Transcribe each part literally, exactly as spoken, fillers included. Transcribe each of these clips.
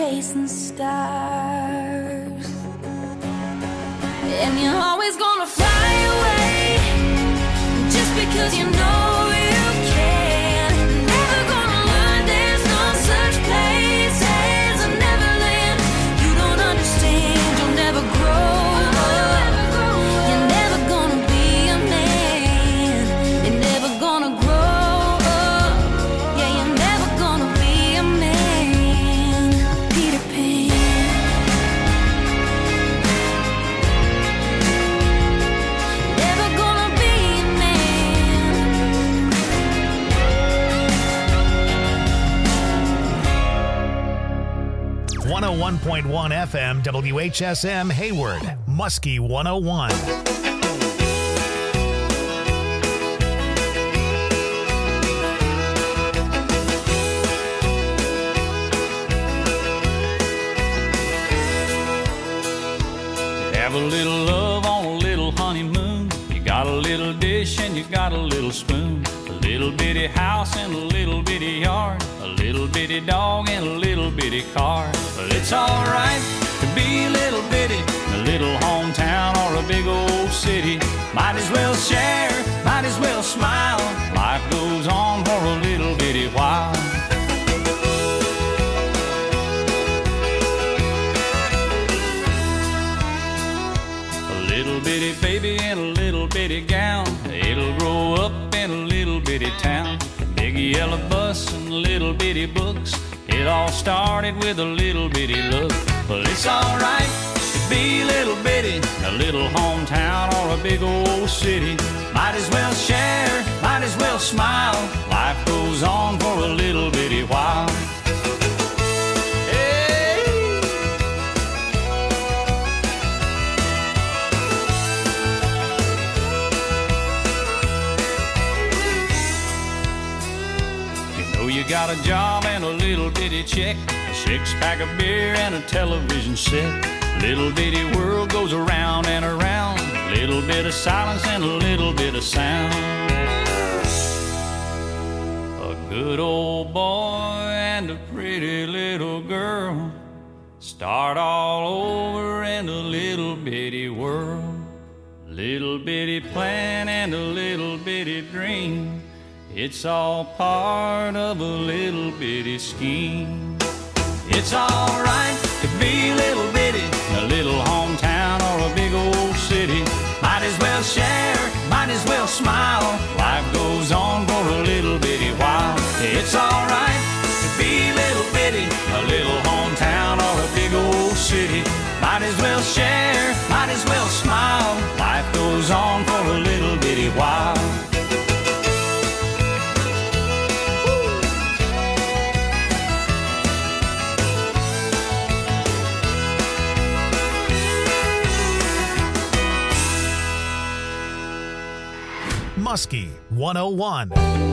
chasing stars. And you're always gonna fly away just because you know you can. Never gonna learn there's no such place as a Neverland. You don't understand, you'll never grow up. You're never gonna be a man. You're never gonna grow up. Yeah, you're never gonna be a man. Peter Pan. Never gonna be a man. one oh one point one F M W H S M Hayward, Muskie one oh one. Have a little love on a little honeymoon. You got a little dish and you got a little spoon. A little bitty house and a little bitty yard. A little bitty dog and a little bitty car. But it's alright to be a little bitty in a little hometown or a big old city. Might as well share, might as well smile. Life goes on for a little bitty while. A little bitty baby in a little bitty gown. It'll grow up in a little bitty town. Big yellow bus and little bitty books. It all started with a little bitty look. Well, it's alright to be a little bitty in a little hometown or a big old city. Might as well share, might as well smile. Life goes on for a little bitty while. You got a job and a little bitty check, a six-pack of beer and a television set. Little bitty world goes around and around. A little bit of silence and a little bit of sound. A good old boy and a pretty little girl start all over in a little bitty world. Little bitty plan and a little bitty dream. It's all part of a little bitty scheme. It's alright to be a little bitty in a little hometown or a big old city. Might as well share, might as well smile. Life goes on for a little bitty while. It's alright to be a little bitty in a little hometown or a big old city. Might as well share, might as well smile. Life goes on for a little bitty while. Muskie one oh one.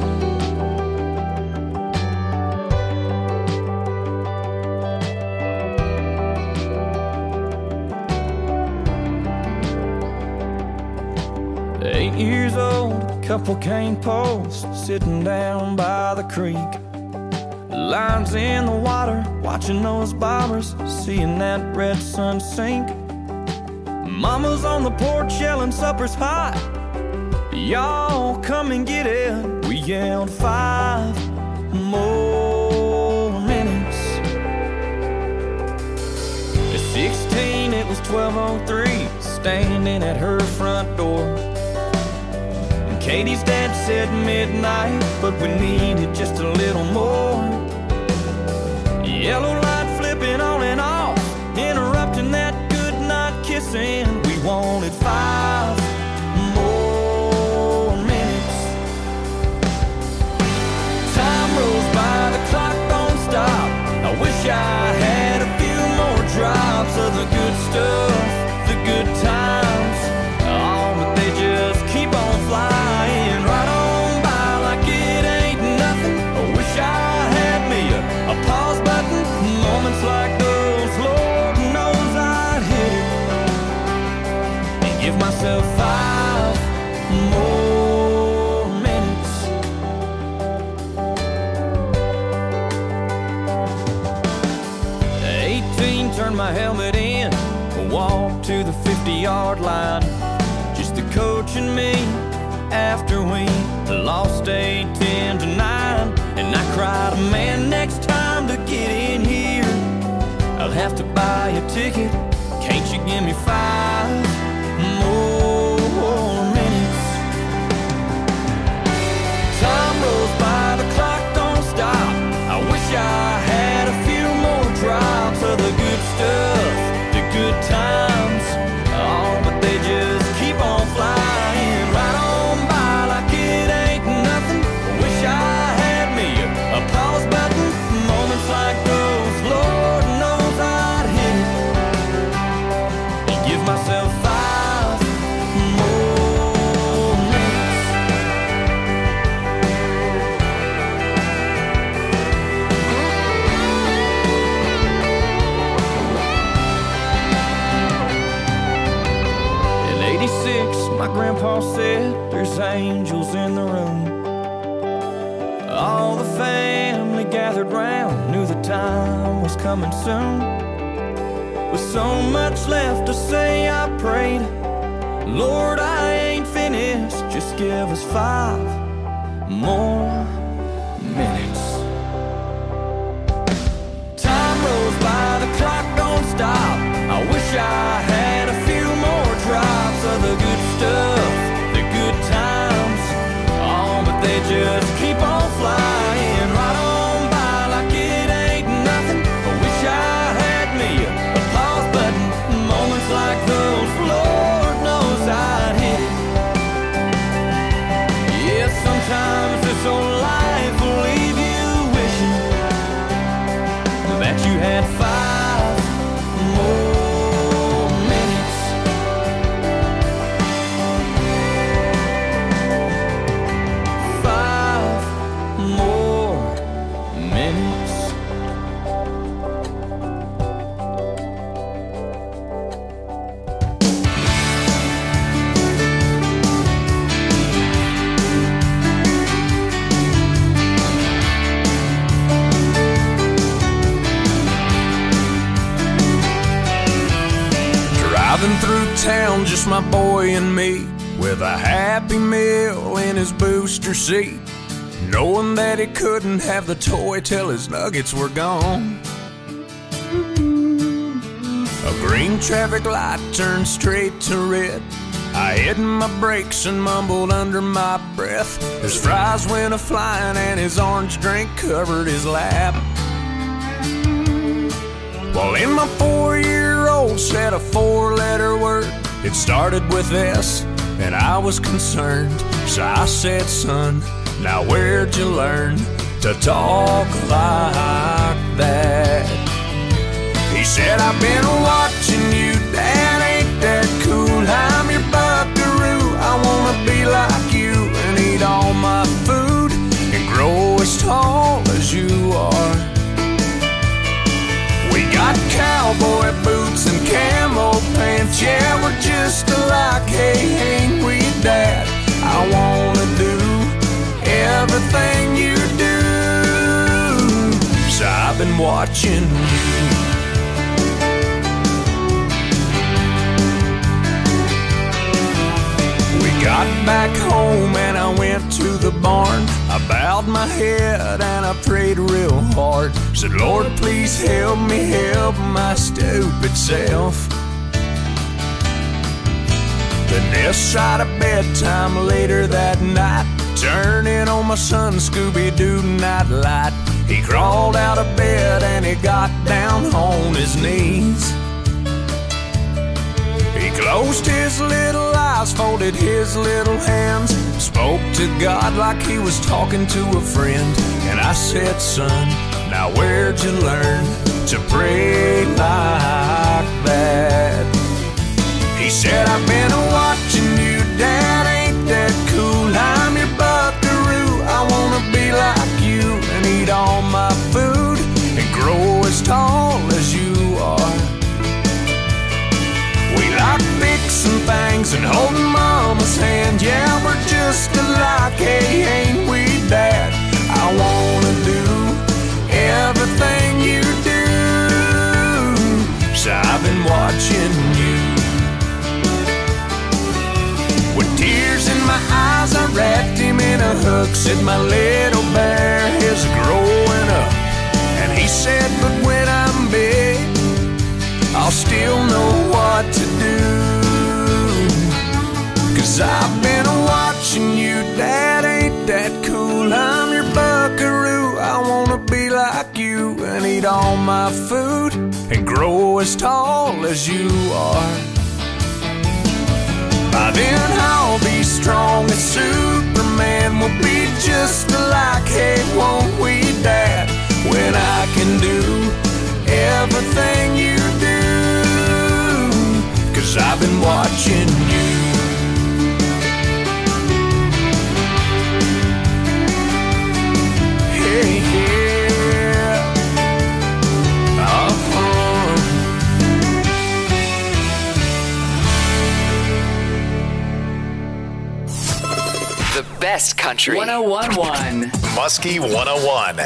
Eight years old, couple cane posts sitting down by the creek. Lines in the water, watching those bobbers, seeing that red sun sink. Mama's on the porch yelling supper's hot. Y'all come and get it. We yelled five more minutes. At sixteen, it was twelve oh three, standing at her front door. And Katie's dad said midnight, but we needed just a little more. Yellow light flipping on and off, interrupting that good night kissing. We wanted five more minutes. Time rolls by, the clock don't stop. I wish I had a few more drops of the good stuff, the good times. Oh, but they just keep on flying right on by like it ain't nothing. I wish I had me a, a pause button fifty-yard line. Just the coach and me after we lost eight ten to nine. And I cried, man, next time to get in here I'll have to buy a ticket. Can't you give me five more minutes? Time rolls by, the clock don't stop. I wish I had a few more drops of the good stuff, the good times. Oh, but they just keep on flying right on by like it ain't nothing. Wish I had me a pause button. Moments like those, Lord knows I'd hit it and give myself five more minutes. In eighty-six, my grandpa said there's angels in the room. All the family gathered round, knew the time was coming soon. With so much left to say, I prayed, Lord, I ain't finished, just give us five more minutes. Time rolls by, the clock don't stop. I wish I had a few more drops of the good stuff, the good times. Oh, but they just keep on flying right on by like it ain't nothing. I wish I had me a pause button. Moments like those, Lord knows I'd hit it. Yeah, sometimes this old life will leave you wishing that you had five more minutes. Five more minutes. Driving through town, just my boy and me, with a Happy Meal in his booster seat, knowing that he couldn't have the toy till his nuggets were gone. A green traffic light turned straight to red. I hit my brakes and mumbled under my breath. His fries went a-flying and his orange drink covered his lap. Well, in my four-year-old said a four-letter word. It started with S, and I was concerned. So I said, son, now where'd you learn to talk like that? He said, I've been watching you, Dad, ain't that cool? I'm your buckaroo, I wanna be like you and eat all my food and grow as tall as you are. We got cowboy boots and camo pants, yeah, we're just alike, hey, ain't we, Dad? I wanna do everything you do, so I've been watching you. We got back home and I went to the barn. I bowed my head and I prayed real hard. Said, Lord, please help me help my stupid self. Then this side of bedtime later that night, turning on my son Scooby-Doo nightlight. He crawled out of bed and he got down on his knees. He closed his little eyes, folded his little hands, spoke to God like he was talking to a friend. And I said, son, now where'd you learn to pray like that? He said, I've been watching you, Dad, ain't that cool? I'm your buckaroo, I wanna be like you and eat all my food and grow as tall as you are. We like fixing things and holding Mama's hand, yeah, we're just alike, hey, ain't we, Dad? I wanna do everything you do, so I've been watching you. truck. Said my little bear is growing up. And he said, but when I'm big, I'll still know what to do. Cause I've been watching you, Dad, ain't that cool? I'm your buckaroo, I wanna be like you and eat all my food and grow as tall as you are. By then I'll be strong as Superman. We'll be just alike, hey, won't we, Dad? When I can do everything you do. Cause I've been watching you. Hey, yeah. Uh-huh. The best country. one oh one point one. Muskie one oh one.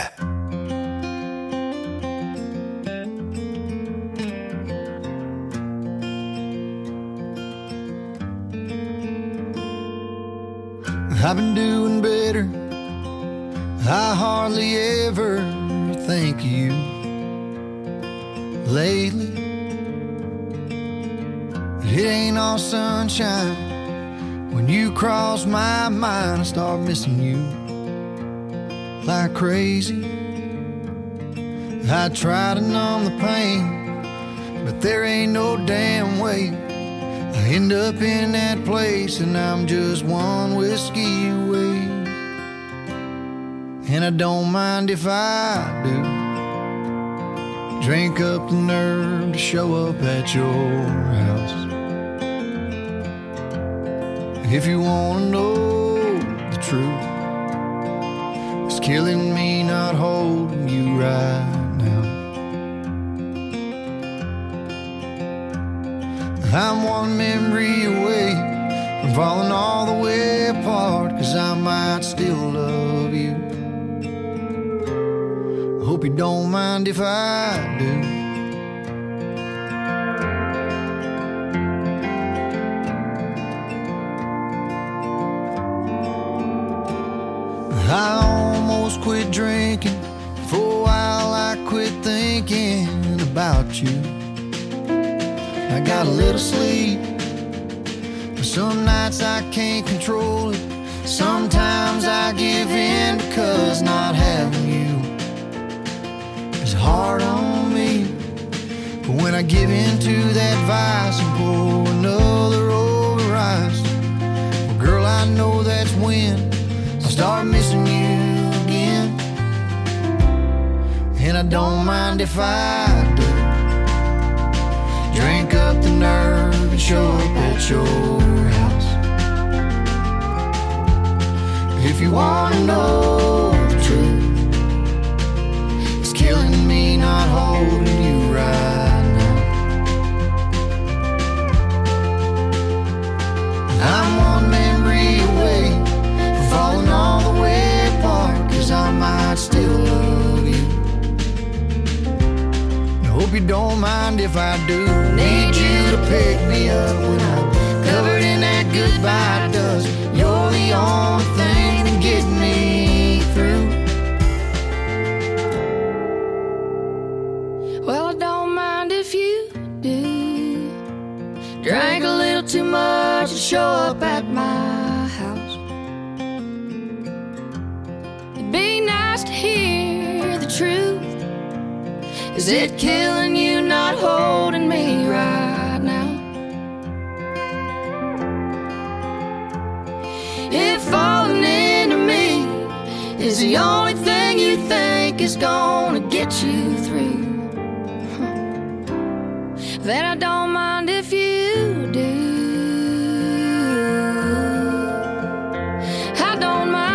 I've been doing better. I hardly ever think of you lately. It ain't all sunshine. When you cross my mind, I start missing you like crazy. I try to numb the pain, but there ain't no damn way. I end up in that place and I'm just one whiskey away. And I don't mind if I do. Drink up the nerve to show up at your house. If you wanna know the truth, it's killing me not holding you right now. I'm one memory away from falling all the way apart, cause I might still love you. I hope you don't mind if I do. I almost quit drinking. For a while I quit thinking about you. I got a little sleep, but some nights I can't control it. Sometimes I give in because not having you is hard on me. But when I give in to that vice and pour another over ice, well, girl, I know that's when I start missing you again. And I don't mind if I do. Drink up the nerve and show up at your house. If you wanna know the truth, it's killing me not holding you right now. I'm one memory away from falling all the way apart, cause I might still love you. I hope you don't mind if I do. Need you to pick me up when I'm covered in that goodbye dust. You're the only thing that gets me through. Well, I don't mind if you do. Drank a little too much and show up at my house. It'd be nice to hear the truth. Is it killing you not holding me right now? If falling into me is the only thing you think is gonna get you through, then I don't mind if you do. I don't mind.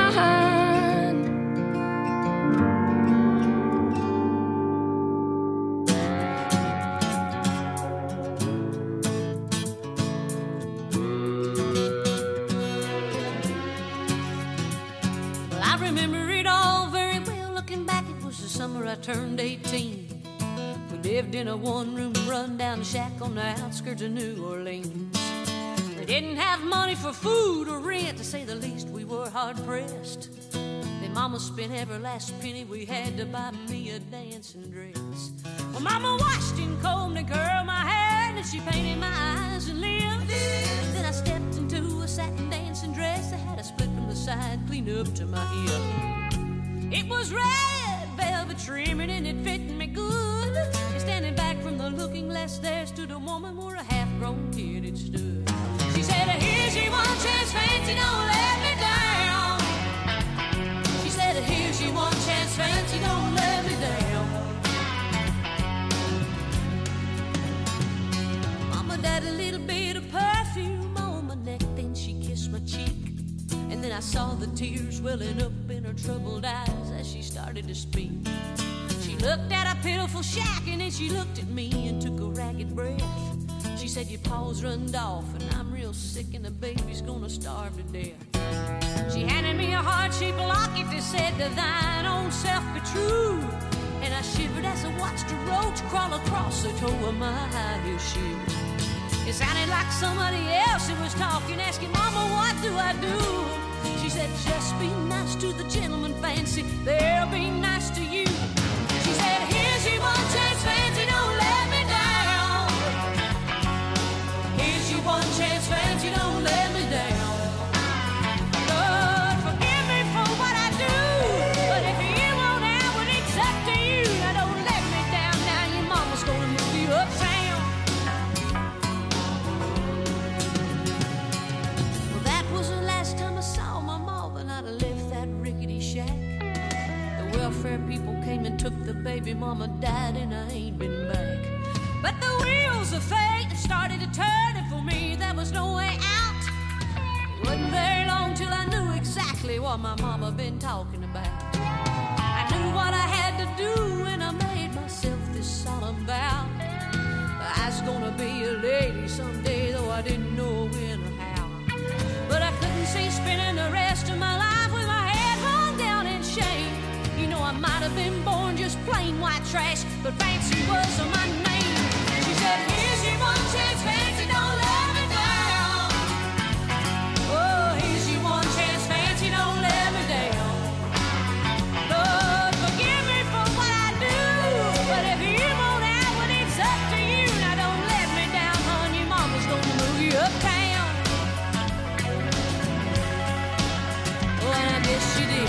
Well, I remember it all very well. Looking back, it was the summer I turned eighteen. We lived in a one-room run-down shack on the outskirts of New Orleans. We didn't have money for food or rent, to say the least. We were hard-pressed. Then Mama spent every last penny we had to buy me a dancing dress. Well, Mama washed and combed and curled my hair, and she painted my eyes and lips. Then I stepped into a satin dancing dress that had a split from the side clean up to my hip. It was red velvet trimming and it fit me good. And standing back from the looking glass there stood a woman where a half-grown kid had stood. She said, here's your one chance, fancy, don't let me down. She said, here's your one chance, fancy, don't let me down. Mama died a little bit of perfume on my neck, then she kissed my cheek. And then I saw the tears welling up in her troubled eyes as she started to speak. She looked at a pitiful shack and then she looked at me and took a ragged breath. She said, your paws runned off and I'm real sick and the baby's gonna starve to death. She handed me a heart-shaped locket that said, to thine own self be true. And I shivered as I watched a roach crawl across the toe of my high-heel shoe. It sounded like somebody else who was talking, asking, Mama, what do I do? She said, just be nice to the gentleman, fancy, they'll be nice to you. She said, here's your one chance, fancy, don't let me down. Here's your one chance, fancy, don't let me down. Lord, forgive me for what I do, but if you won't have it, it's up to you. Now don't let me down, now your mama's gonna move you uptown. Welfare people came and took the baby, mama died and I ain't been back. But the wheels of fate started to turn and for me there was no way out. It wasn't very long till I knew exactly what my mama been talking about. I knew what I had to do and I made myself this solemn vow. I was gonna be a lady someday, though I didn't know when or how. But I couldn't see spending the rest of my life with my head hung down in shame. You know I might have been born just plain white trash, but fancy was my name. She said, here's your one chance, fancy, don't let me down. Oh, here's your one chance, fancy, don't let me down. Lord, forgive me for what I do, but if you won't have it, it's up to you. Now don't let me down, hon, your mama's gonna move you uptown. Oh, and I guess she did.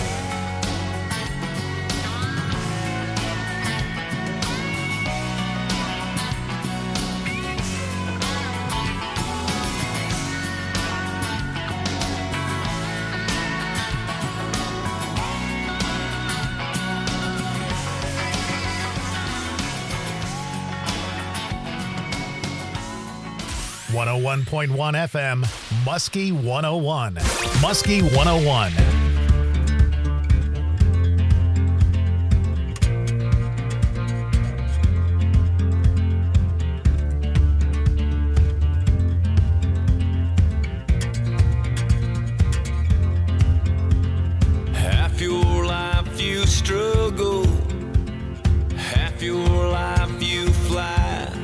one oh one point one F M, Muskie one oh one. Muskie one oh one. Half your life you struggle, half your life you fly.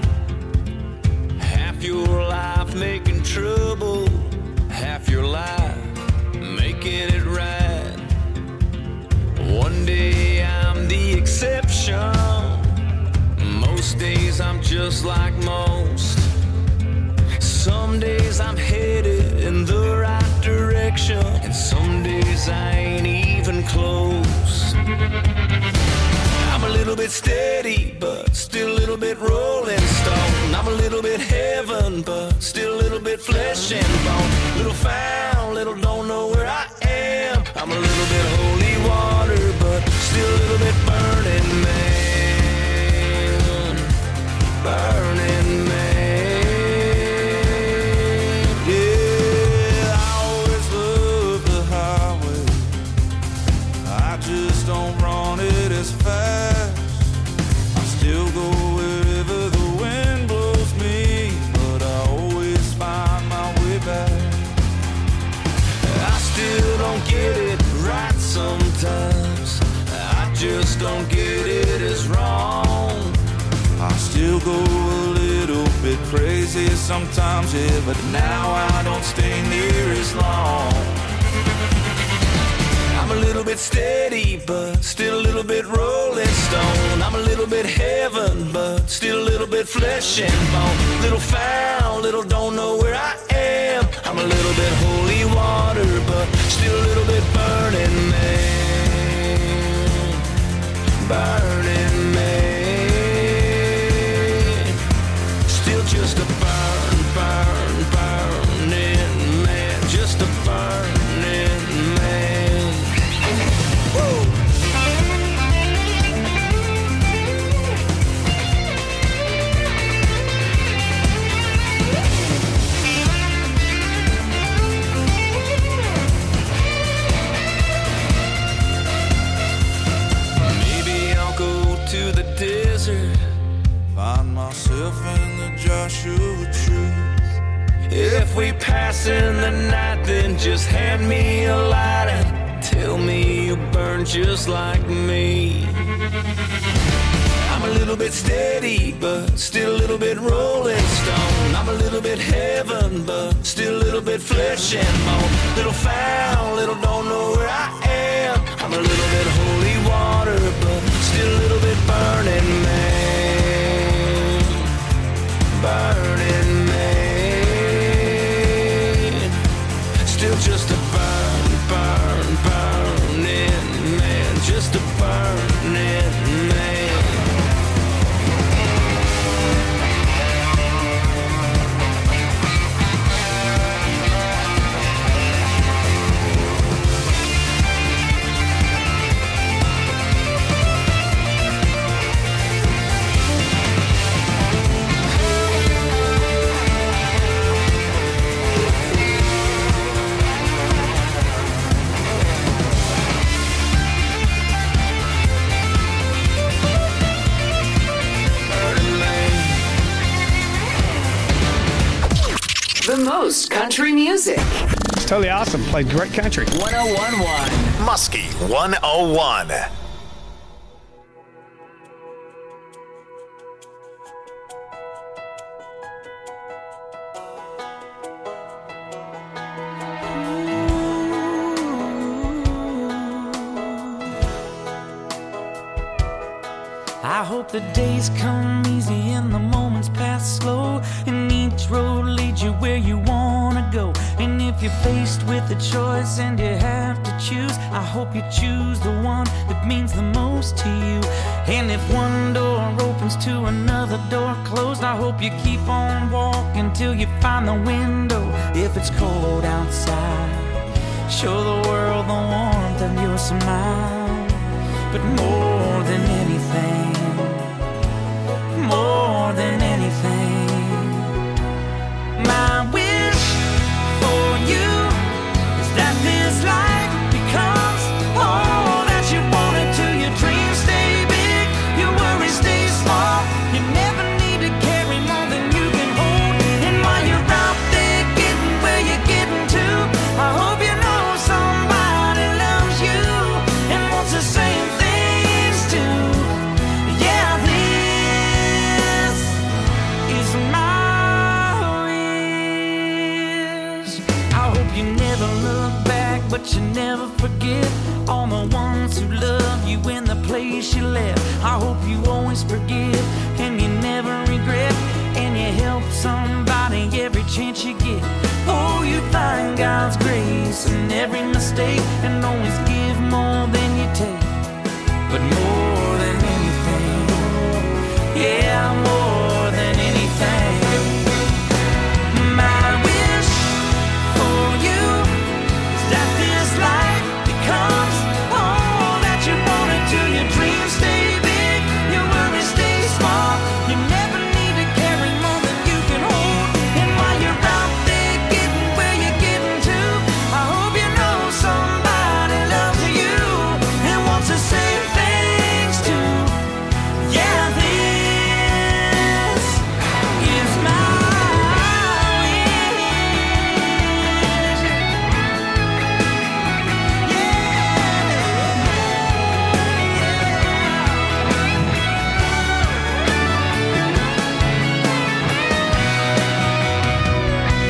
Half your life making trouble, half your life making it right. One day I'm the exception, most days I'm just like most. Some days I'm headed in the right direction, and some days I ain't even close. I'm a little bit steady, but still a little bit rolling stone. I'm a little bit heaven, but still a little bit flesh and bone. Little found, little don't know where I am. I'm a little bit holy water, but still a little bit burning man. Burning man. Yeah, I always love the highway. I just don't run it as fast. Still go wherever the wind blows me, but I always find my way back. I still don't get it right sometimes. I just don't get it as wrong. I still go a little bit crazy sometimes, yeah, but now I don't stay near as long. I'm a little bit bit steady, but still a little bit rolling stone. I'm a little bit heaven, but still a little bit flesh and bone. Little foul, little don't know where I am. I'm a little bit holy water, but still a little bit burning man. Burning man. Still just a burn, burn, burning man. Just a burning man. Woo! To the desert, find myself in the Joshua trees. If we pass in the night, then just hand me a light and tell me you burn just like me. I'm a little bit steady, but still a little bit rolling stone. I'm a little bit heaven, but still a little bit flesh and bone. Little foul, little don't know where I am. I'm a little bit holy water, but still a little bit burning man. Burning man. Still just a burn, burn, burning man. Just a burning man. The most country music. It's totally awesome. Played great country. one oh one point one. Muskie one oh one. I hope the days come easy and the moments pass slow, and each road leads you where you wanna go. And if you're faced with a choice and you have to choose, I hope you choose the one that means the most to you. And if one door opens to another door closed, I hope you keep on walking till you find the window. If it's cold outside, show the world the warmth of your smile. But more than anything, more than anything, my wish for you is that this life becomes all that you want it to. Your dreams stay big, your worries stay small. You never need to carry more than you can hold. And while you're out there getting where you're getting to, I hope you know somebody loves you and wants the same things too. Yeah, this is my wish. I hope you never look back, but you never forget all the ones who love you in the place you left. I hope you always forgive and you never regret, and you help somebody every chance you get. Oh, you find God's grace in every mistake, and always give more than you take. But more than anything, yeah, more than anything, my wish for you is that this life becomes all that you want it to. Your dreams stay big, your worries stay small. You never need to carry more than you can hold. And while you're out there getting where you're getting to, I hope you know somebody loves you and wants the same things too. Yeah, this is my wish.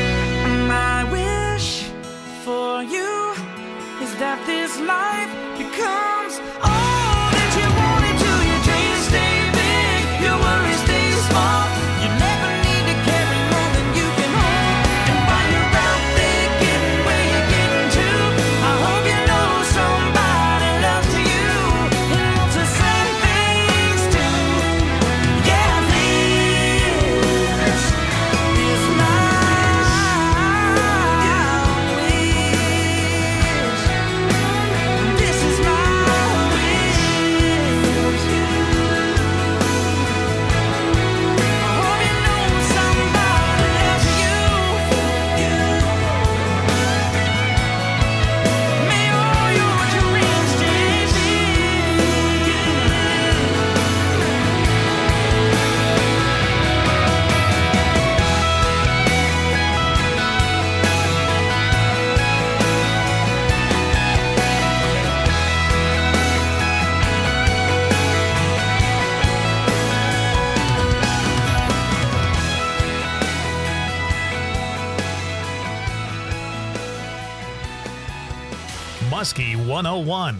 My wish for you is that this life comes all that you wanted to. Your dreams stay big, your worries stay small. You never need to carry more than you can hold. And while you're out there getting where you're getting to, I hope you know somebody loves you and wants the same things too. Yeah, this is my wish. This is my wish. I hope you know somebody loves you. May all your dreams stay big. Muskie one oh one.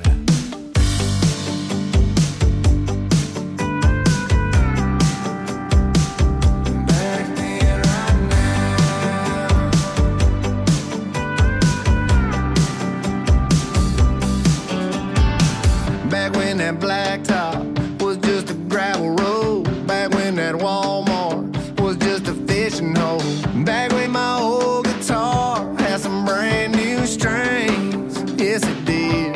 Back when that blacktop was just a gravel road. Back when that Walmart was just a fishing hole. Back when my old guitar had some brand new strings. Yes, it did.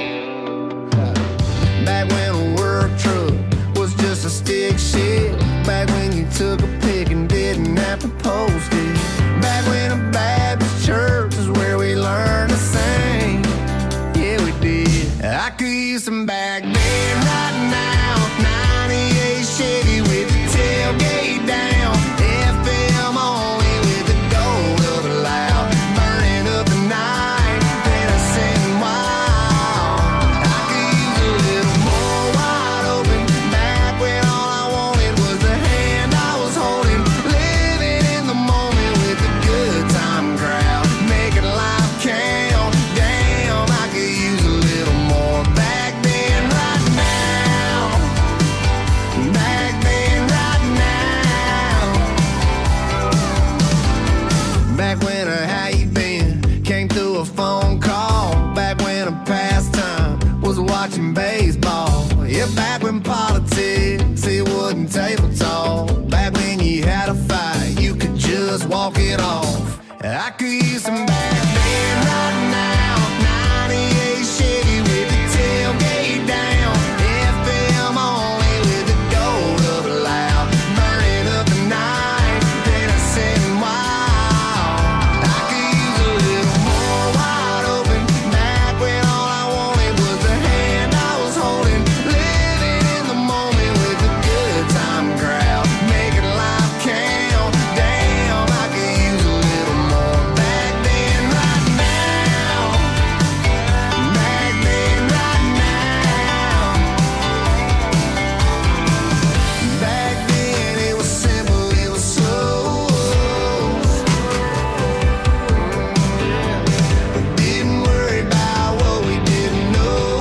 Back when a work truck was just a stick shift. Back when you took a pic and didn't have to post it. Back when a Baptist church is where we learned to sing. Yeah, we did. I could use some back then right now. ninety-eight Chevy with the tailgate down. F M only with the gold of the loud. Burning up the night, then I sitting wild. I could use a little more wide open. Back when all I wanted was the hand I was holding. Living in the moment with the good time crowd. Making life count. Damn, I could use a little more back then right now. Back then right now. Back when a how you been came through a phone call. Back when a pastime was watching baseball. Yeah, back when politics it wasn't table talk. Back when you had a fight, you could just walk it off. I could use some back then right now. ninety-eight Chevy with the tailgate down. F M only with the gold of the loud. Burning up the night, then I sitting wild. I could use a little more wide open. Back when all I wanted was the hand I was holding. Living in the moment with the good time crowd. Making life count. Damn, I could use a little more back then right now. Back then right now. Back then it was simple, it was slow. Didn't worry about what we didn't know.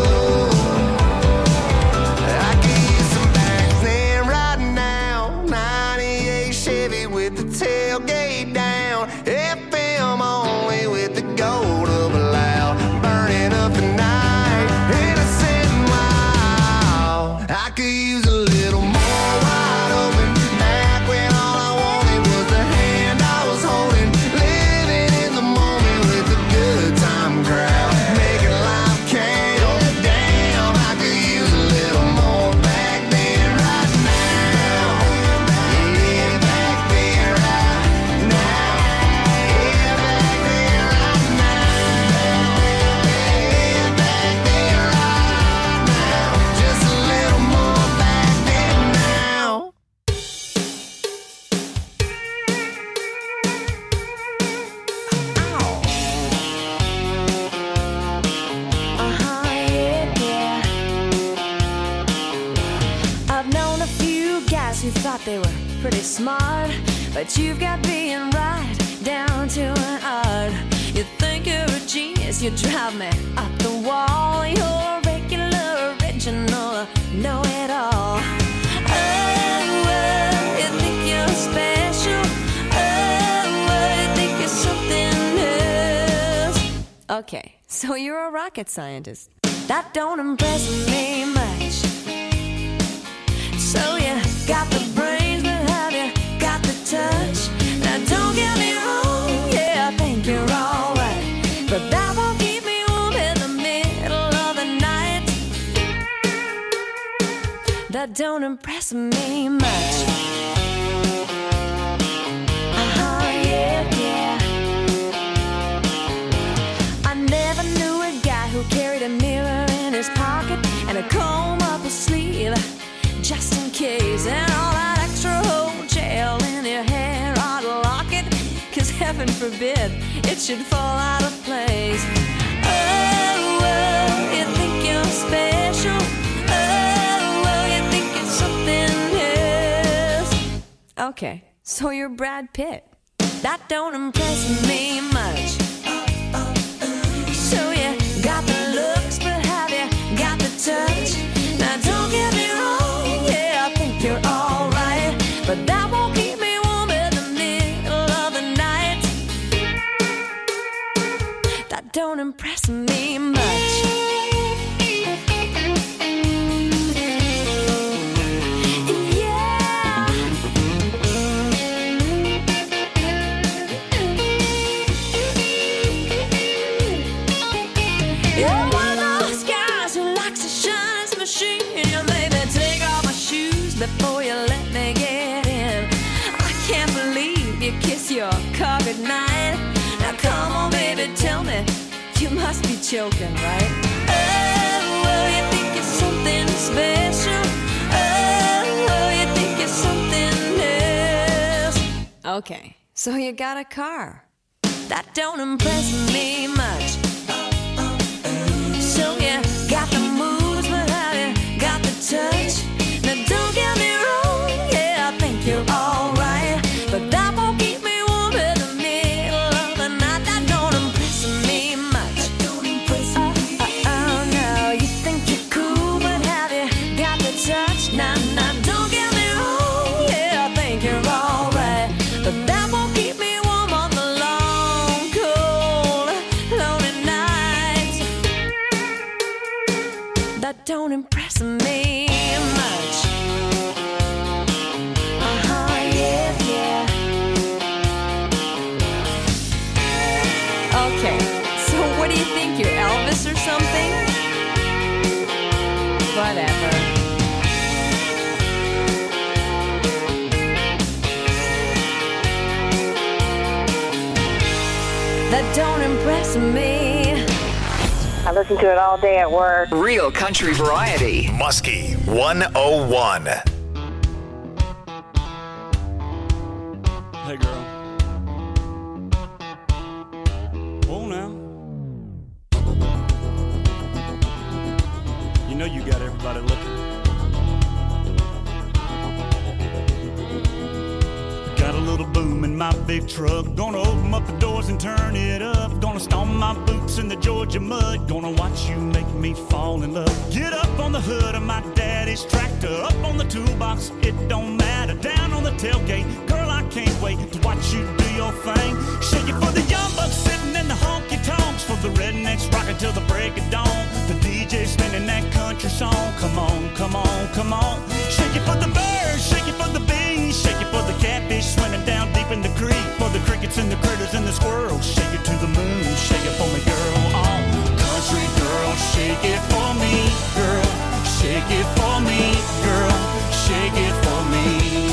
I could use some back then right now. ninety-eight Chevy with the tailgate down. F M only with the gold of a loud. Burning up the night, and I sitting wild. I could use a little more wide open. Back when all I wanted was the hand I was holding. Living in the moment with the good time crowd. Making life count. Damn, I could use a little more back then right now. Yeah, back then right now. Yeah, back then right now. Yeah, back then right now. Just a little more back then now. Uh-huh, yeah, yeah. I've known a few guys who thought they were pretty smart, but you've got being right down to an art. You think you're a genius, you drive me up the wall. You're Okay, so you're a rocket scientist. That don't impress me much. So you got the brains, but have you got the touch? Now don't get me wrong, yeah, I think you're alright, but that won't keep me warm in the middle of the night. That don't impress me much. Uh-huh, yeah, yeah. I never knew a guy who carried a mirror in his pocket and a comb up his sleeve, just in case, and all that extra whole gel in your hair ought to lock it, cause heaven forbid it should fall out of place. Oh, well, you think you're special. Oh, well, you think it's something else. Okay, so you're Brad Pitt. That don't impress me much. So you got the looks, but have you got the touch? Now don't get me wrong, yeah, I think you're alright, but that won't keep me warm in the middle of the night. That don't impress me much. You're one of those guys who likes to shine his machine. You maybe take off my shoes before you let me get in. I can't believe you kiss your car goodnight. Now come on, baby, tell me, you must be joking, right? Oh, well, you think it's something special. Oh, well, you think it's something else. Okay, so you got a car. That don't impress me much. So you got the moves, but have you got the touch? Now don't get me wrong, yeah, I think you're alright, but that won't keep me warm in the middle of the night. That don't impress me much. That don't impress me. Oh, oh, no, you think you're cool, but have you got the touch? Now, now, don't get me wrong, yeah, I think you're alright, but that won't keep me warm on the long, cold, lonely nights. That don't impress me much. Uh-huh, yeah, yeah. Okay, so what do you think, you're Elvis or something? Whatever. That don't impress me. I listen to it all day at work. Real country variety. Muskie one oh one. Hey, girl. Oh, now. You know you got everybody looking. Got a little boom in my big truck. Gonna open up the doors and turn it up. Gonna stomp my boots in the Georgia mud. Gonna watch you make me fall in love. Get up on the hood of my daddy's tractor. Up on the toolbox, it don't matter. Down on the tailgate, girl, I can't wait to watch you do your thing. Shake it for the young bucks sitting in the honky-tonks. For the rednecks rocking till the break of dawn. The D J spinning that country song. Come on, come on, come on. Shake it for the birds, shake it for the bees. Shake it for the catfish swimming down deep in the creek. For the crickets and the critters and the squirrels. Shake it to the moon, shake it for me, girl. Oh, country girl, shake it for me, girl. Shake it for me, girl. Shake it for me.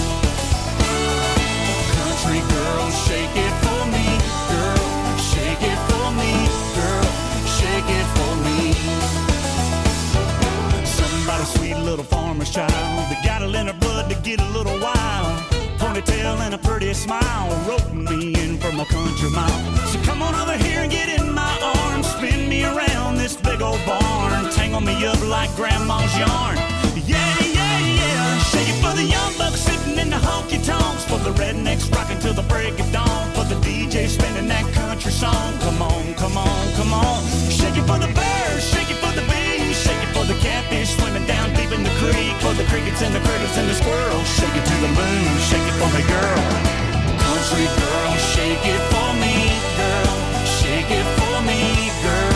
Country girl, shake it for me, girl. Shake it for me, girl. Shake it for me. Somebody sweet little farmer's child that got it in her blood to get a little wild. Ponytail and a pretty smile, roping me in from a country mile. So come on over here and get in my arms, spin me around this big old barn, tangle me up like grandma's yarn. Yeah, yeah, yeah. Shake it for the young bucks sitting in the honky-tonks. For the rednecks rocking till the break of dawn. For the D J spinning that country song. Come on, come on, come on. Shake it for the birds, shake it for the bees. Shake it for the catfish swimming down deep in the creek. For the crickets and the critters and the squirrels. Shake it to the moon, shake it for me, girl. Country girl, shake it for me, girl. Shake it for me, girl.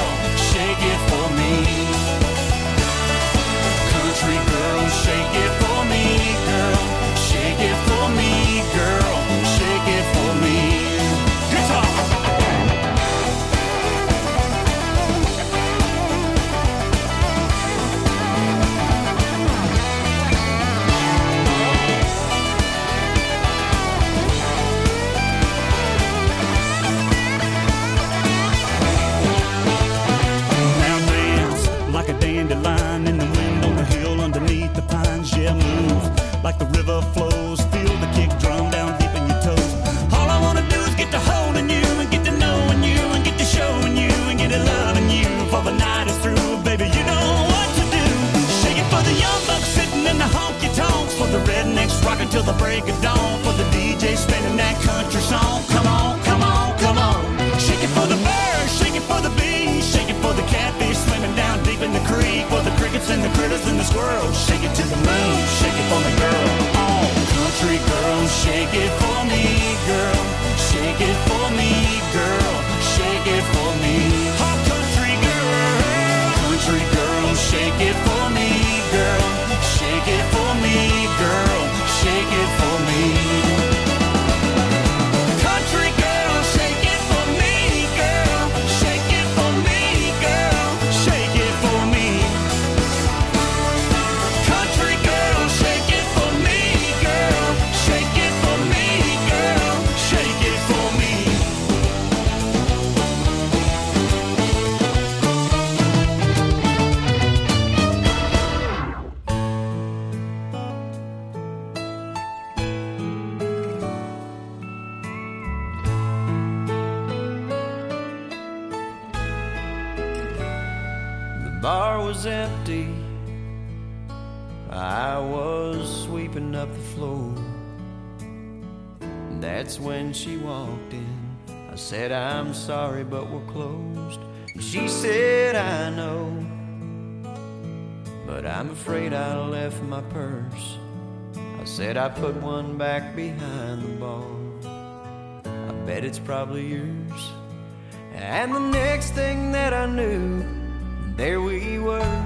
a dandelion in the wind on the hill underneath the pines. Yeah, move like the river flows. Feel the kick drum down deep in your toes. All I wanna do is get to holding you and get to knowing you and get to showing you and get to loving you before the night is through. Baby, you know what to do. Shake it for the young bucks sitting in the honky tonks, for the rednecks rocking till the break of dawn, for the D J spinning that country song. Come on, come on, come on. Shake it for the birds, shake it for the bees, shake it for the catfish swimming down deep in the creek, for the crickets and the critters and the squirrels. Shake it to the moon, shake it for me, girl. Oh, country girl, shake it for me, girl. Shake it for me, girl. Shake it for me. Oh, country girl, country girl, shake it for me, girl. Shake it for me, girl. Shake it for me. Country girl, shake it for me, girl. Shake it for me, girl. Shake it for me. Country girl, shake it for me, girl. Shake it for me, girl. Shake it for me. The bar was empty. I was sweeping up the floor. That's when she walked in. I said, I'm sorry, but we're closed. And she said, I know, but I'm afraid I left my purse. I said, I put one back behind the bar. I bet it's probably yours. And the next thing that I knew, there we were,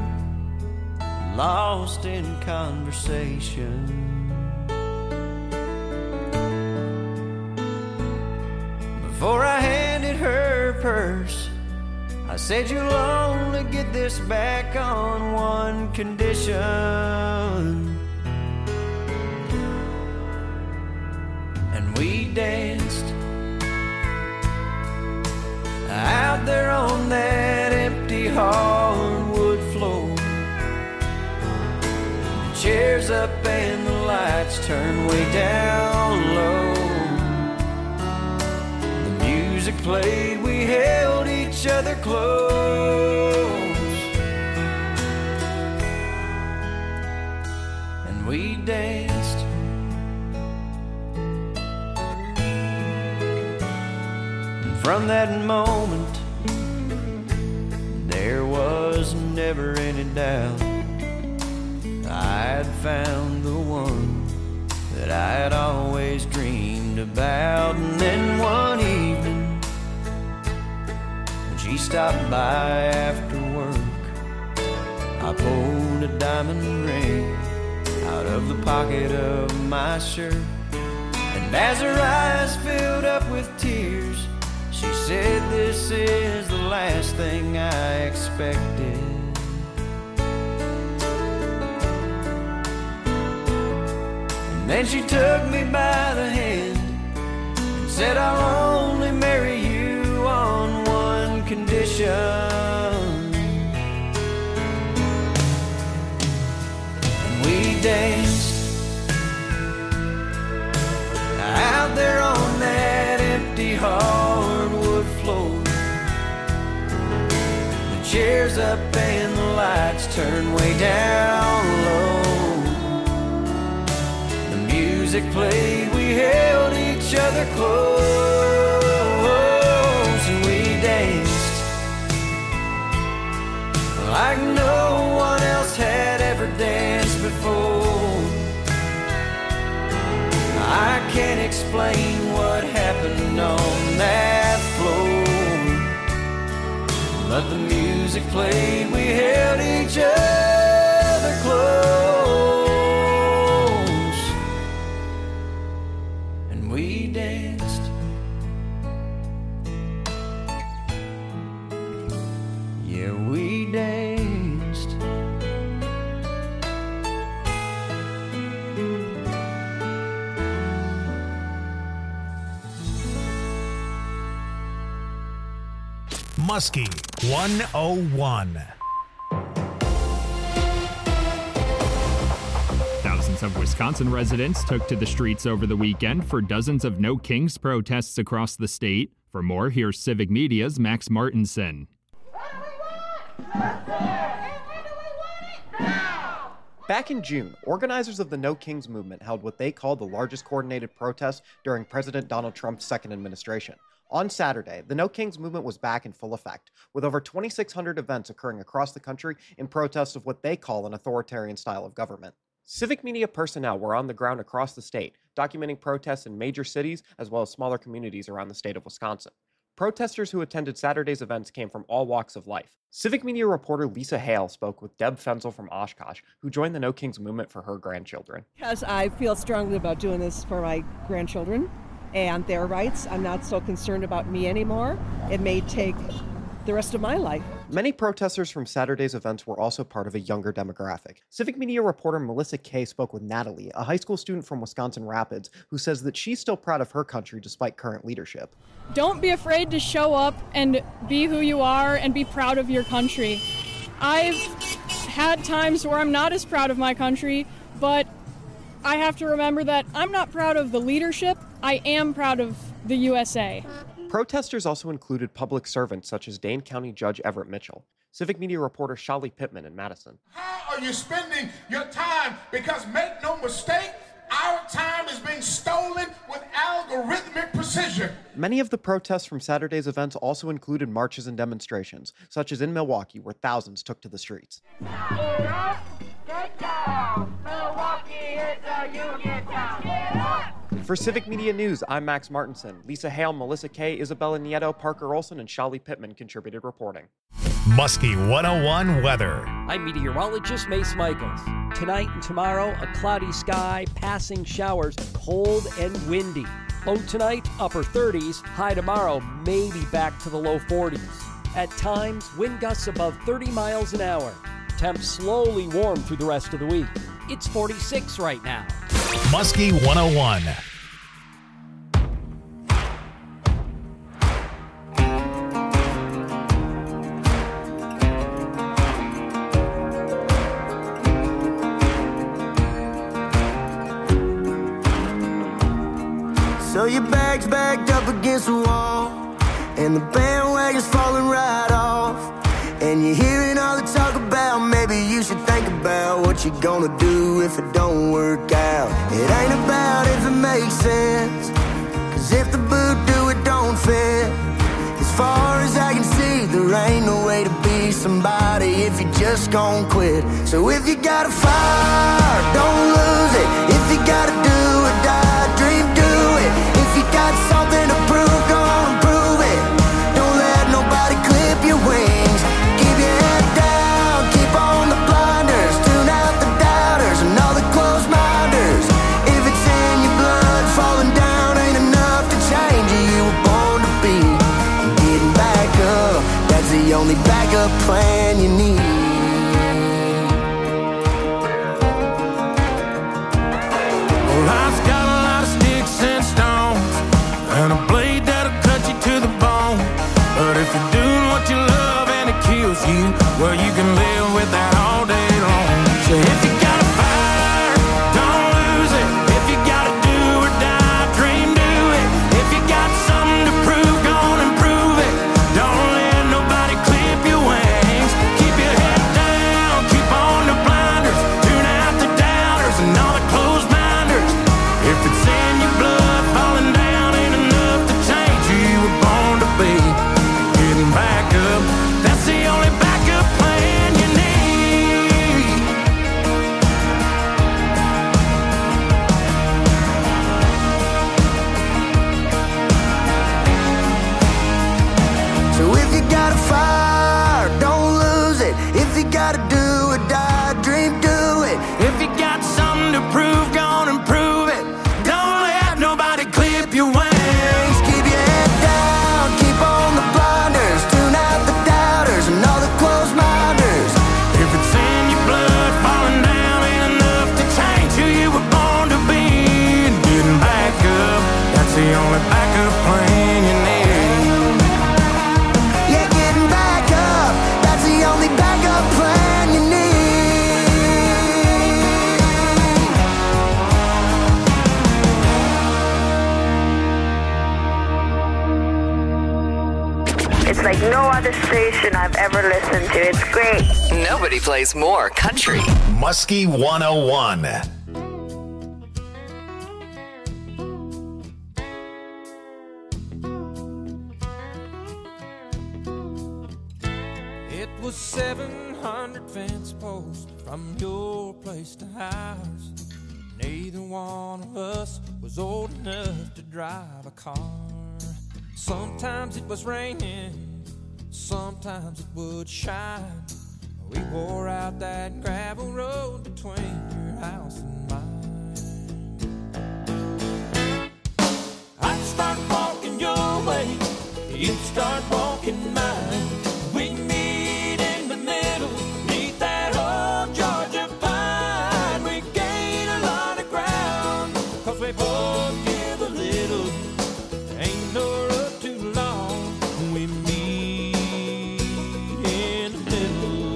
lost in conversation. Before I handed her purse, I said, you'll only get this back on one condition. And we danced out there on that empty hardwood floor. The chairs up and the lights turned way down low. The music played, we held each other close, and we danced. And from that moment, there was never any doubt I'd found the one that I had always dreamed about. And then one evening, when she stopped by after work, I pulled a diamond ring out of the pocket of my shirt. And as her eyes filled up with tears, she said, this is the last thing I expected. And then she took me by the hand and said, I'll only marry you on one condition. And we danced out there on that empty hardwood floor. The chairs up and the lights turned way down low. The music played, we held each other close, and we danced like no one else had ever danced before. I can't explain what happened on that floor, but the music played, we held each other close, and we danced. Yeah, we danced. Muskie one oh one. Thousands of Wisconsin residents took to the streets over the weekend for dozens of No Kings protests across the state. For more, here's Civic Media's Max Martinson. Back in June, organizers of the No Kings movement held what they called the largest coordinated protest during President Donald Trump's second administration. On Saturday, the No Kings movement was back in full effect, with over twenty-six hundred events occurring across the country in protest of what they call an authoritarian style of government. Civic Media personnel were on the ground across the state, documenting protests in major cities as well as smaller communities around the state of Wisconsin. Protesters who attended Saturday's events came from all walks of life. Civic Media reporter Lisa Hale spoke with Deb Fenzel from Oshkosh, who joined the No Kings movement for her grandchildren. Because I feel strongly about doing this for my grandchildren and their rights. I'm not so concerned about me anymore. It may take the rest of my life. Many protesters from Saturday's events were also part of a younger demographic. Civic Media reporter Melissa Kay spoke with Natalie, a high school student from Wisconsin Rapids, who says that she's still proud of her country despite current leadership. Don't be afraid to show up and be who you are and be proud of your country. I've had times where I'm not as proud of my country, but I have to remember that I'm not proud of the leadership. I am proud of the U S A. Protesters also included public servants such as Dane County Judge Everett Mitchell. Civic Media reporter Shali Pittman in Madison. How are you spending your time? Because make no mistake, our time is being stolen with algorithmic precision. Many of the protests from Saturday's events also included marches and demonstrations, such as in Milwaukee, where thousands took to the streets. Get up, get down. Milwaukee is a union town. Get up. For Civic Media News, I'm Max Martinson. Lisa Hale, Melissa Kay, Isabella Nieto, Parker Olson, and Shali Pittman contributed reporting. Muskie one oh one weather. I'm meteorologist Mace Michaels. Tonight and tomorrow, a cloudy sky, passing showers, cold and windy. Low tonight, upper thirties. High tomorrow, maybe back to the low forties. At times, wind gusts above thirty miles an hour. Temps slowly warm through the rest of the week. It's forty-six right now. Muskie one oh one. So your bag's backed up against the wall, and the bandwagon's falling right off, and you're hearing all the talk about maybe you should think about what you're gonna do if it don't work out. It ain't about if it makes sense, cause if the boot do it don't fit. As far as I can see, there ain't no way to be somebody if you just gon' quit. So if you got a fire, don't lose it. If you gotta do or die, dream, do it. If you got something to prove, go on and prove it. Don't let nobody clip your wings. Keep your head down, keep on the blinders. Tune out the doubters and all the closed minders. If it's in your blood, falling down ain't enough to change you. You were born to be. And getting back up, that's the only backup plan you need. Life's got a lot of sticks and stones, and a blade that'll cut you to the bone. But if you're doing what you love and it kills you, well, you can live with that all day long. So if you got a fire, don't lose it. If you gotta do or die, dream, do it. If you got something to prove, go on and prove it. Don't let nobody clip your wings. Keep your head down, keep on the blinders. Tune out the doubters and all the closed minders. If it's in your blood, falling down ain't enough to change who you were born to be. Getting back up, that's the only backup plan you need. So if you got a fire, don't lose it. If you gotta do or die, dream, do it. If you got something to prove, go on and prove it. Don't let nobody clip your wings. Keep your head down, keep on the blinders. Tune out the doubters and all the closed minders. If it's in your blood, falling down ain't enough to change who you were born to be. And getting back up, that's the only backup plan you need. Yeah, getting back up, that's the only backup plan you need. ever listened to. It's great. Nobody plays more country. Muskie one oh one. It was seven hundred fence posts from your place to ours. Neither one of us was old enough to drive a car. Sometimes it was raining, sometimes it would shine. We wore out that gravel road between your house and mine. I'd start walking your way, you'd start walking mine. We meet in the middle, neath that old Georgia pine. We gain a lot of ground, cause we both give a little. Ain't no road too long, we meet in the middle.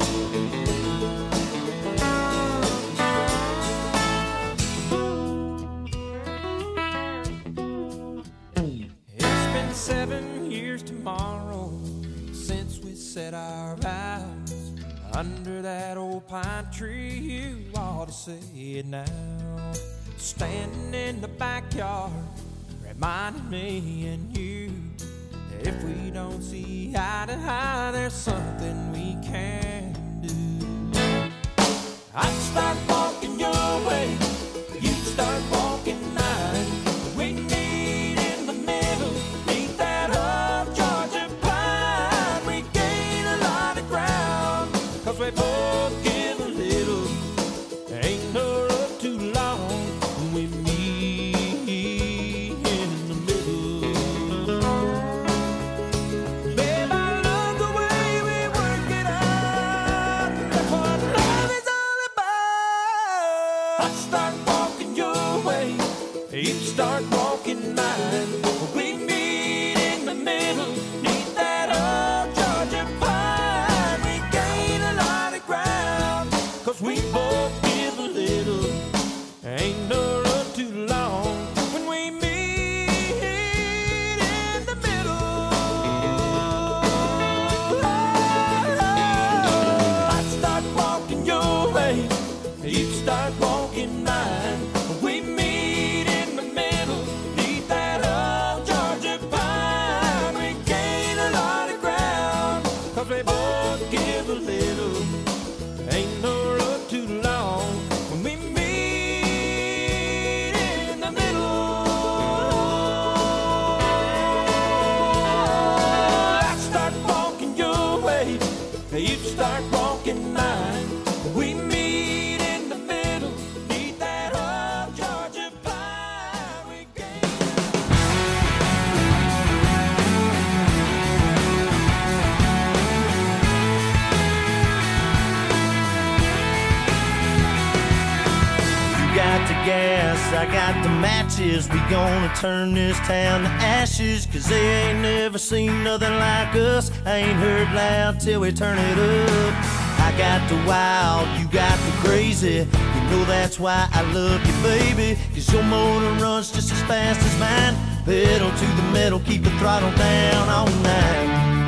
It's been seven years tomorrow since we said our vows under that old pine tree. You ought to say it now. Standing in the backyard, reminding me and you, if we don't see eye to eye, there's something we can do. I'd start walking your way, you'd start walking mine. We meet in the middle, neath that old Georgia pine. We gain a lot of ground, cause we both give a little. Ain't no road too long, we meet in the middle. Babe, I love the way we work it out. That's what love is all about. I'd start walking your way, you'd start walking mine. We meet in the middle, neath that old Georgia pine. We gain a lot of ground, cause we both give a little. Ain't no road too long when we meet in the middle. I'd start walking your way, you'd start walking mine. We meet in the middle, neath that old Georgia pine. We gain a lot of ground, cause we both give a little. Ain't no road too long when we meet in the middle. I'd start walking your way, you'd start walking mine. We meet in the middle, neath that old Georgia pine. We gain. You got the gas, I got the matches. We gonna turn this town to ashes, cause they ain't never seen nothing like us. I ain't heard loud till we turn it up. I got the wild, you got the crazy. You know that's why I love you, baby, cause your motor runs just as fast as mine. Pedal to the metal, keep the throttle down all night.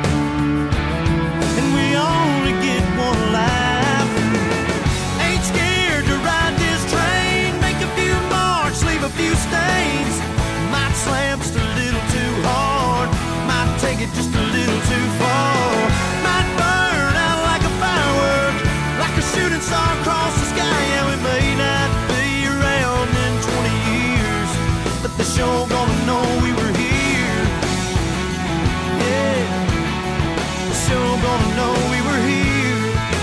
And we only get one life. Ain't scared to ride this train. Make a few marks, leave a few stains. Might slam just a little too hard, might take it just a little too far. Might burn out like a firework, like a shooting star across the sky. Yeah, we may not be around in twenty years, but they're sure gonna know we were here. Yeah, they're sure gonna know we were here.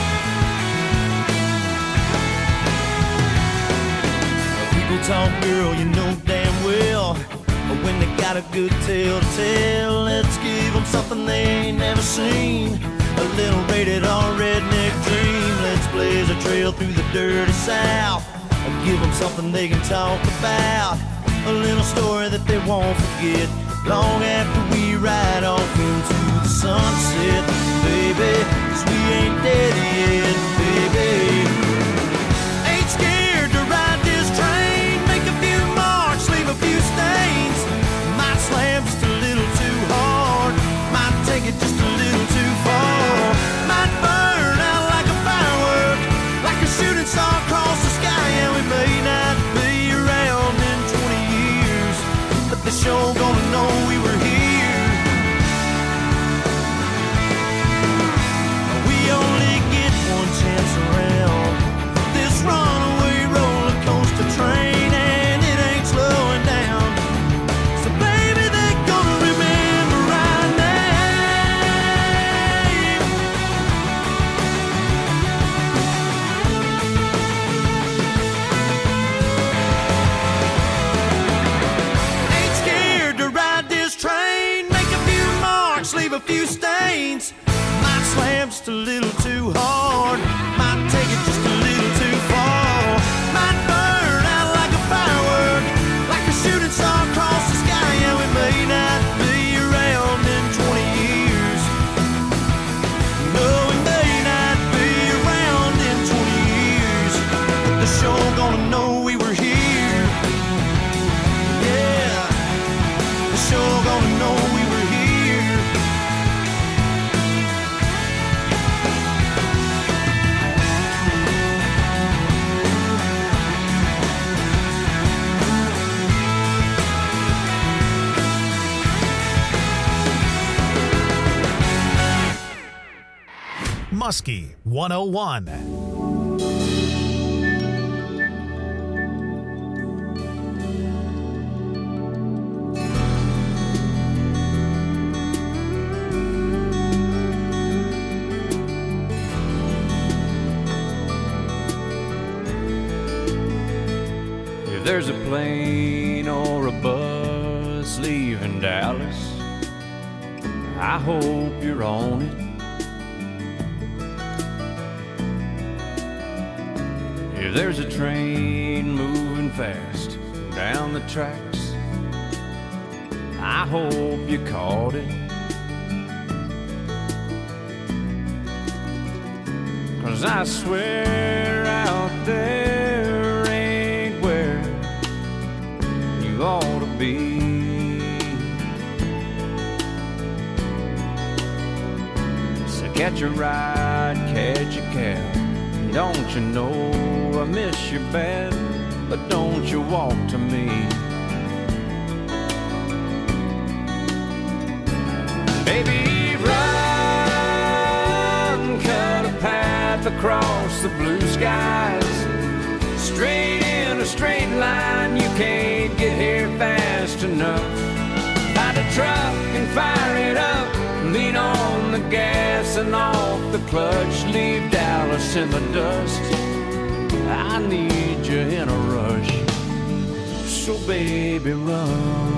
People talk, girl, you know damn well, but when they got a good tale to tell, let's give them something they ain't never seen. A little rated R redneck dream. Let's blaze a trail through the dirty South and give them something they can talk about. A little story that they won't forget long after we ride off into the sunset, baby, cause we ain't dead yet, baby. Ain't scared to ride this train. Make a few marks, leave a few stains. Might slam just a little too hard, might take it just a little too far. Might they're sure gonna know we were here. Yeah, they're sure gonna know we were here. Muskie one oh one. If there's a plane or a bus leaving Dallas, I hope you're on it. If there's a train moving fast down the tracks, I hope you caught it. 'Cause I swear out there ain't where you ought to be. So catch a ride, catch a cab. Don't you know I miss you bad, but don't you walk to me. Baby, run, cut a path across the blue skies. Straight in a straight line, you can't get here fast enough. Find a truck and fire it up. Lean on the gas and off the clutch. Leave Dallas in the dust. I need you in a rush. So baby, run.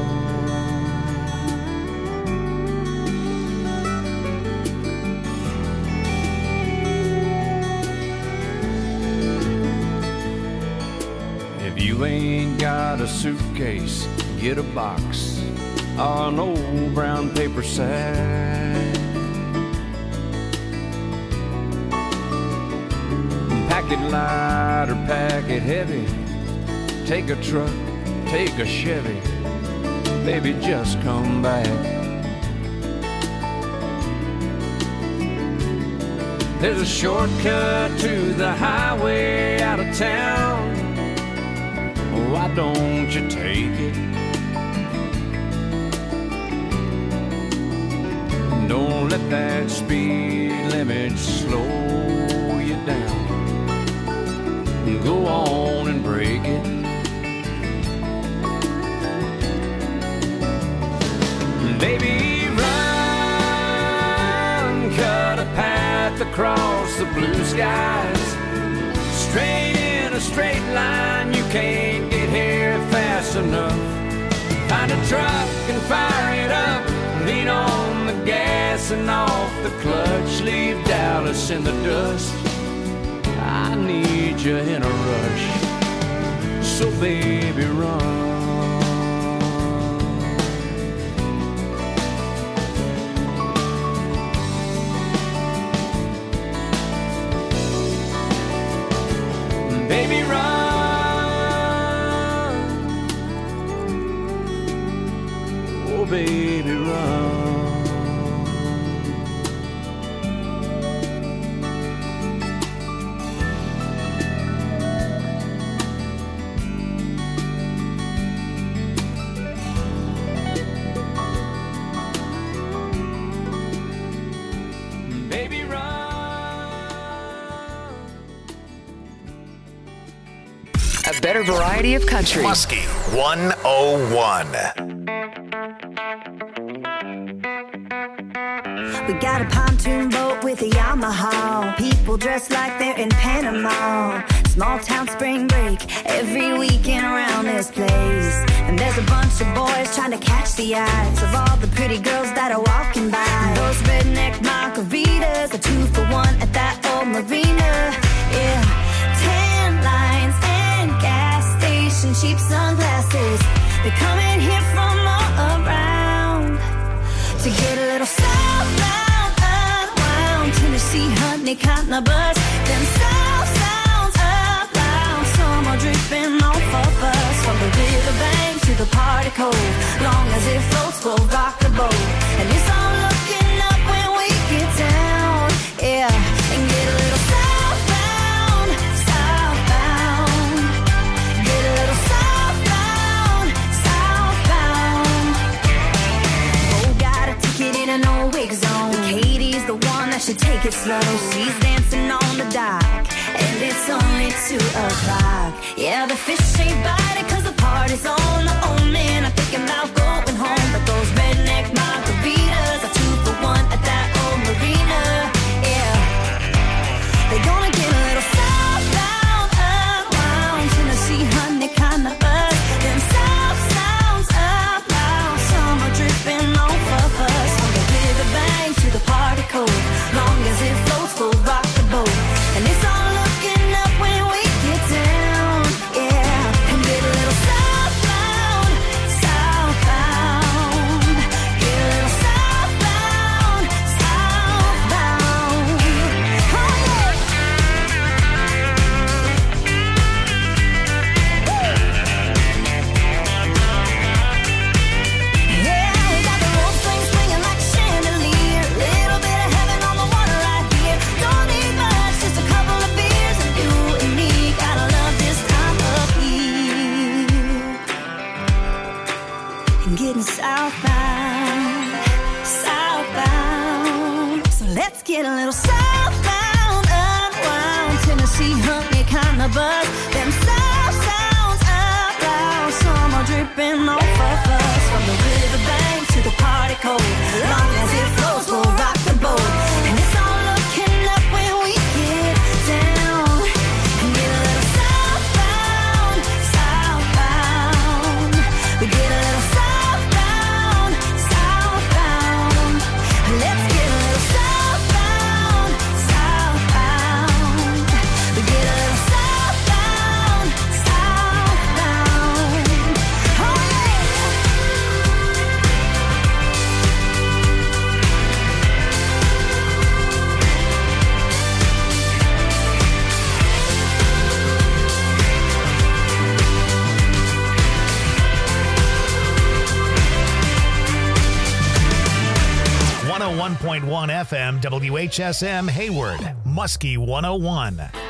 If you ain't got a suitcase, get a box or an old brown paper sack. Pack it light or pack it heavy. Take a truck, take a Chevy. Baby, just come back. There's a shortcut to the highway out of town. Why don't you take it? Don't let that speed limit slow you down. Go on and break it. Baby, run, cut a path across the blue skies. Straight in a straight line, you can't get here fast enough. Find a truck and fire it up. Lean on the gas and off the clutch. Leave Dallas in the dust. I need you in a rush. So baby, run. Baby, run. Oh, baby, run. Baby, run. A better variety of country. Muskie one oh one. We got a pontoon boat with a Yamaha. People dressed like they're in Panama. Small town spring break every weekend around this place. And there's a bunch of boys trying to catch the eyes of all the pretty girls that are walking by. Those redneck margaritas are two for one at that old marina. Yeah, tan lines and gas station cheap sunglasses. They're coming here from all around to get a little southbound, unwound. Tennessee, honey, cotton, a buzz. Them south sounds up loud. two o'clock. Yeah, the fish ain't biting cause the party's on. The old man, I'm thinking about going home. But those redneck margaritas are two for one at that old marina. Yeah, they gonna get a little southbound, around Tennessee, honey, kinda buzz. Them south sounds around, summer dripping off of us. From the riverbank to the party cove, long as it floats, we'll rock the boat. And it's all looking up when we get down, yeah. And get a little southbound, southbound. Get a little southbound, southbound. Oh yeah. Yeah, we got the whole thing swinging like a chandelier. Little bit of heaven on the water right here. Don't need much, just a couple of beers and you and me. Gotta love this time of year. And getting southbound, southbound. So let's get a little southbound, unwound. Tennessee, honey, kinda buzz. Them south sounds around, summer dripping off of us. From the riverbank to the party cove, long as it flows, we'll rock the boat. And it's all looking up when we get down. And get a little southbound, southbound. We get a little southbound, southbound. Let's get a little southbound, southbound. We get a little southbound, southbound. Oh yeah. one oh one point one F M W H S M Hayward, Muskie one oh one.